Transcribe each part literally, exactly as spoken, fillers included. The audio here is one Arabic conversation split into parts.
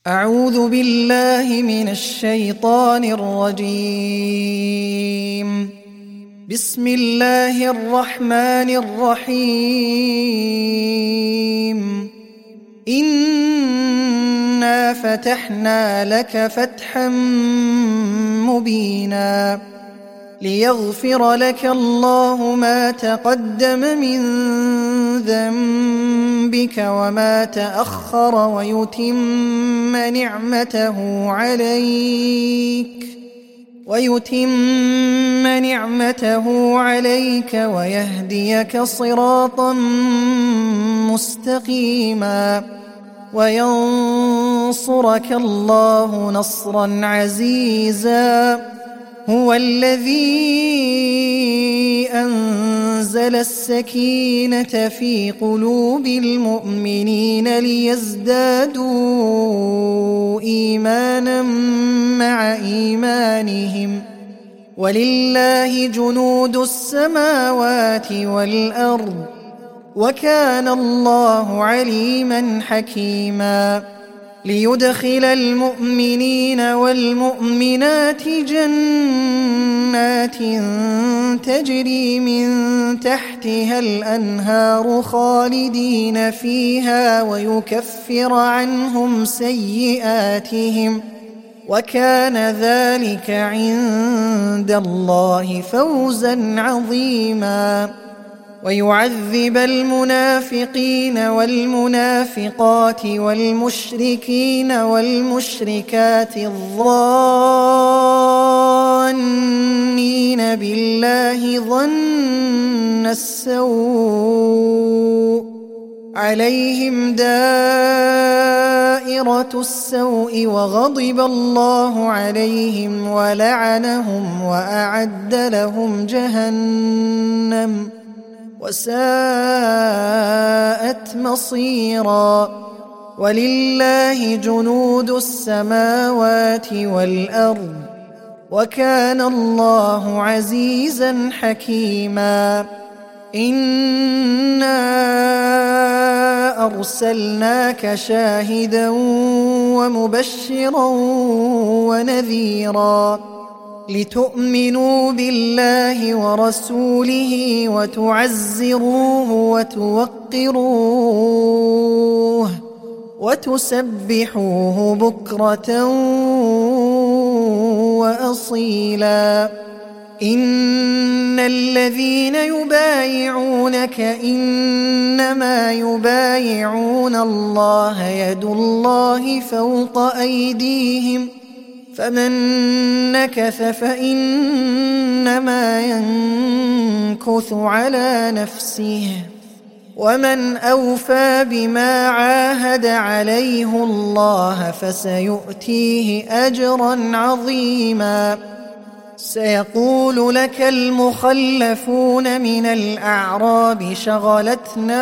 أعوذ بالله من الشيطان الرجيم. بسم الله الرحمن الرحيم. إنا فتحنا لك فتحا مبينا ليغفر لك الله ما تقدم من ذنبك وما تأخر ويتم نعمته عليك ويتم نعمته عليك ويهديك صراطا مستقيما وينصرك الله نصرا عزيزا. هو الذي أنزل السكينة في قلوب المؤمنين ليزدادوا إيمانا مع إيمانهم ولله جنود السماوات والأرض وكان الله عليما حكيما. ليدخل المؤمنين والمؤمنات جنات تجري من تحتها الأنهار خالدين فيها ويكفر عنهم سيئاتهم وكان ذلك عند الله فوزا عظيما. ويعذب المنافقين والمنافقات والمشركين والمشركات الظانين بالله ظن السوء عليهم دائرة السوء وغضب الله عليهم ولعنهم وأعد لهم جهنم وساءت مصيرا. ولله جنود السماوات والأرض وكان الله عزيزا حكيما. إنا أرسلناك شاهدا ومبشرا ونذيرا لتؤمنوا بالله ورسوله وتعزروه وتوقروه وتسبحوه بكرة وأصيلا. إن الذين يبايعونك إنما يبايعون الله يد الله فوق أيديهم فمن نكث فإنما ينكث على نفسه ومن أوفى بما عاهد عليه الله فسيؤتيه أجرا عظيما. سيقول لك المخلفون من الأعراب شغلتنا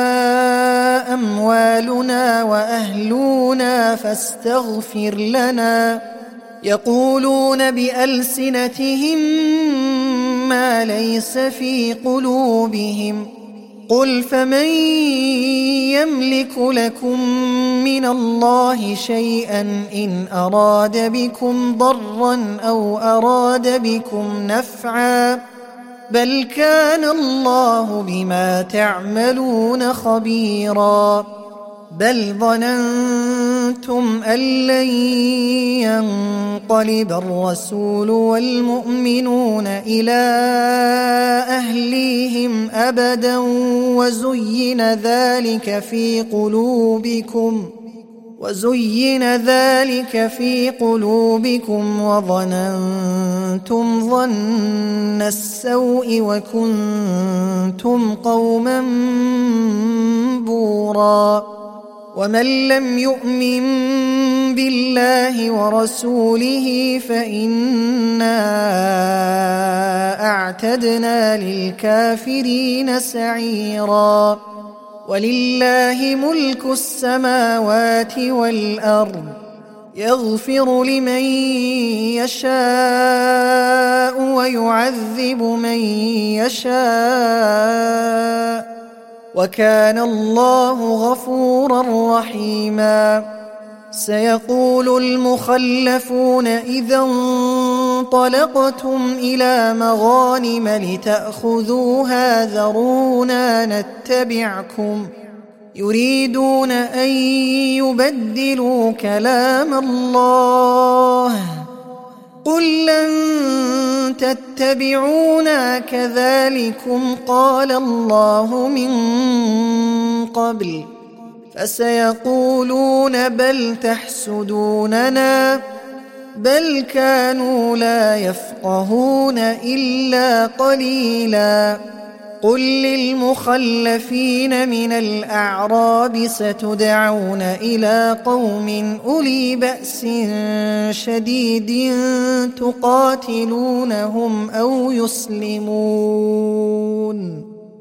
أموالنا وأهلنا فاستغفر لنا يقولون بألسنتهم ما ليس في قلوبهم قل فمن يملك لكم من الله شيئا إن أراد بكم ضرا أو أراد بكم نفعا بل كان الله بما تعملون خبيرا. بل ظننتم أن لن ينقلب الرسول والمؤمنون إلى أهليهم أبدا وزين ذلك في قلوبكم وزين ذلك في قلوبكم وظننتم ظن السوء وكنتم قوما بورا. ومن لم يؤمن بالله ورسوله فإنا أعتدنا للكافرين سعيرا. ولله ملك السماوات والأرض يغفر لمن يشاء ويعذب من يشاء وكان الله غفورا رحيما. سيقول المخلفون إذا انطلقتم إلى مغانم لتأخذوها ذرونا نتبعكم يريدون أن يبدلوا كلام الله قل لن تتبعونا كذلكم قال الله من قبل فسيقولون بل تحسدوننا بل كانوا لا يفقهون إلا قليلا قل للمخلفين من الأعراب ستدعون إلى قوم أولي بأس شديد تقاتلونهم أو يسلمون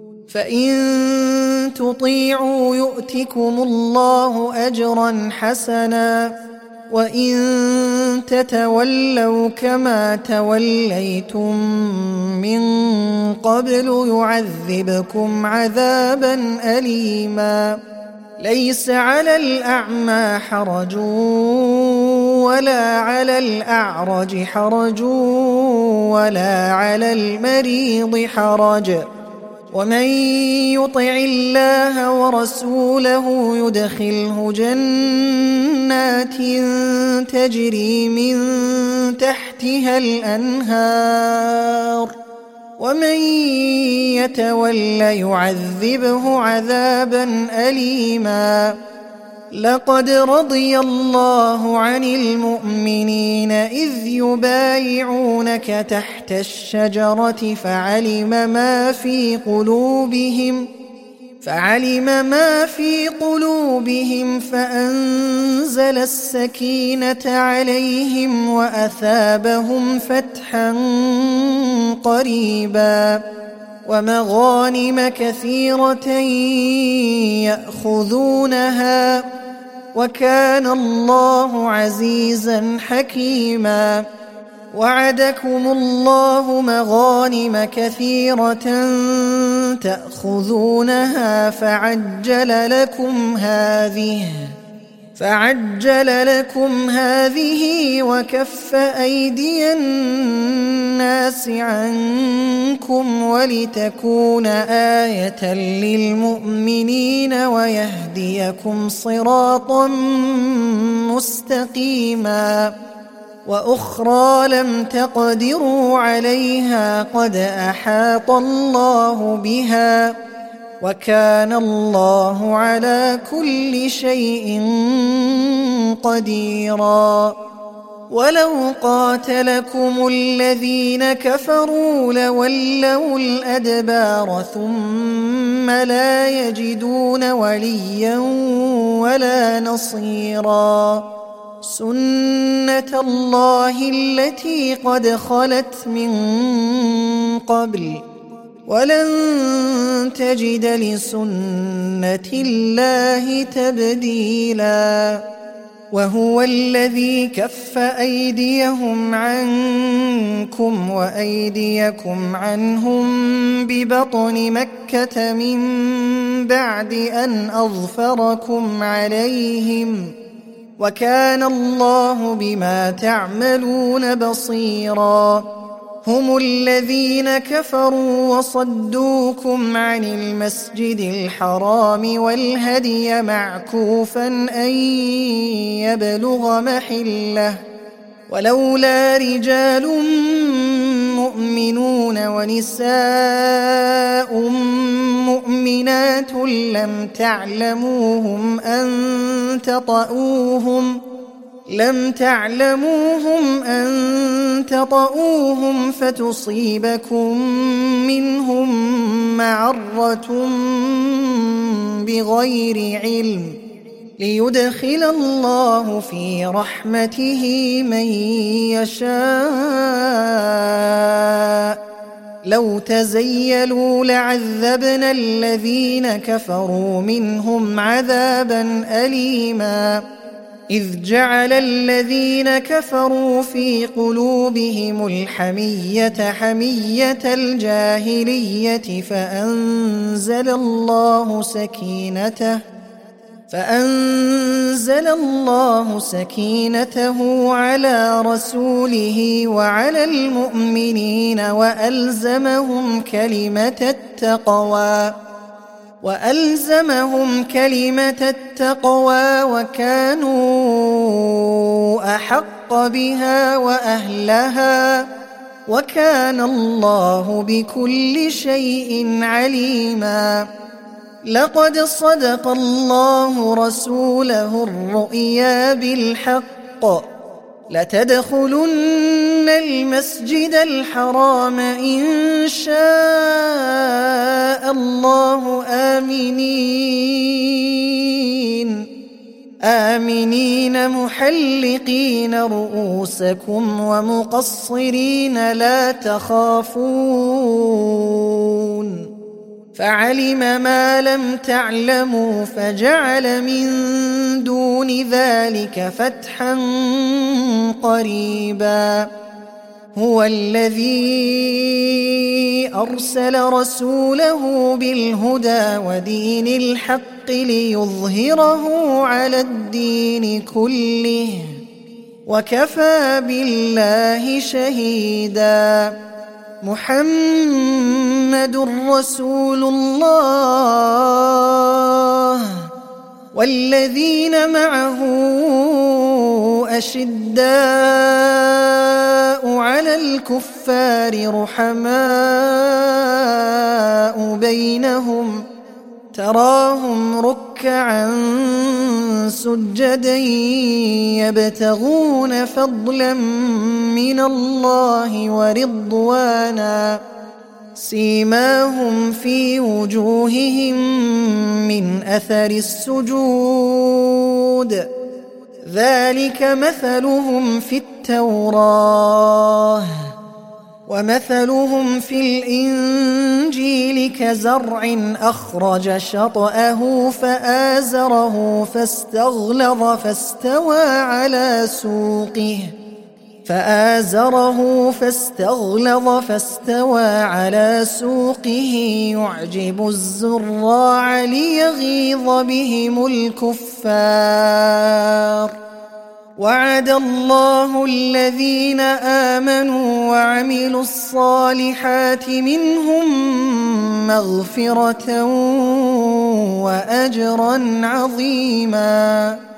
فإن تطيعوا يؤتكم الله أجرا حسنا وإن تتولوا كما توليتم من قبل يعذبكم عذابا أليما ليس على الأعمى حرج ولا على الأعرج حرج ولا على المريض حرج ومن يطع الله ورسوله يدخله جنات تجري من تحتها الأنهار ومن يتول يعذبه عذابا أليما لقد رضي الله عن المؤمنين إذ يبايعونك تحت الشجرة فعلم ما في قلوبهم فعلم ما في قلوبهم فأنزل السكينة عليهم وأثابهم فتحا قريبا ومغانم كثيرة يأخذونها وكان الله عزيزا حكيما وعدكم الله مغانم كثيرة تأخذونها فعجل لكم هذه فعجل لكم هذه وكف أيدي الناس عنكم ولتكون آية للمؤمنين ويهديكم صراطا مستقيما وأخرى لم تقدروا عليها قد أحاط الله بها وكان الله على كل شيء قديرا ولو قاتلكم الذين كفروا لولوا الأدبار ثم لا يجدون وليا ولا نصيرا سنة الله التي قد خلت من قبل ولن تجد لسنة الله تبديلا وهو الذي كف أيديهم عنكم وأيديكم عنهم ببطن مكة من بعد أن أظفركم عليهم وكان الله بما تعملون بصيرا هم الذين كفروا وصدوكم عن المسجد الحرام والهدي معكوفا أن يبلغ محله ولولا رجال مؤمنون ونساء مؤمنات لم تعلموهم أن تطؤوهم لم تعلموهم أن تطؤوهم فتصيبكم منهم معرة بغير علم ليدخل الله في رحمته من يشاء لو تزيلوا لعذبنا الذين كفروا منهم عذابا أليما إذ جعل الذين كفروا في قلوبهم الحمية حمية الجاهلية فأنزل الله سكينته فأنزل الله سكينته على رسوله وعلى المؤمنين وألزمهم كلمة التقوى وألزمهم كلمة التقوى وكانوا أحق بها وأهلها وكان الله بكل شيء عليما. لقد صدق الله رسوله الرؤيا بالحق لتدخلن المسجد الحرام إن شاء الله آمنين آمنين محلقين رؤوسكم ومقصرين لا تخافون فعلم ما لم تعلموا فجعل من دون ذلك فتحا قريبا. هو الذي أرسل رسوله بالهدى ودين الحق ليظهره على الدين كله وكفى بالله شهيدا. محمد رسول الله والذين معه أشداء على الكفار رحماء بينهم تراهم ركعا سجدا يبتغون فضلا من الله ورضوانا سيماهم في وجوههم من أثر السجود ذلك مثلهم في التوراة ومثلهم في الإنجيل كزرع أخرج شطأه فآزره فاستغلظ فاستوى على سوقه فآزره فاستغلظ فاستوى على سوقه يعجب الزراع ليغيظ بهم الكفار. وعد الله الذين آمنوا وعملوا الصالحات منهم مغفرة وأجرا عظيما.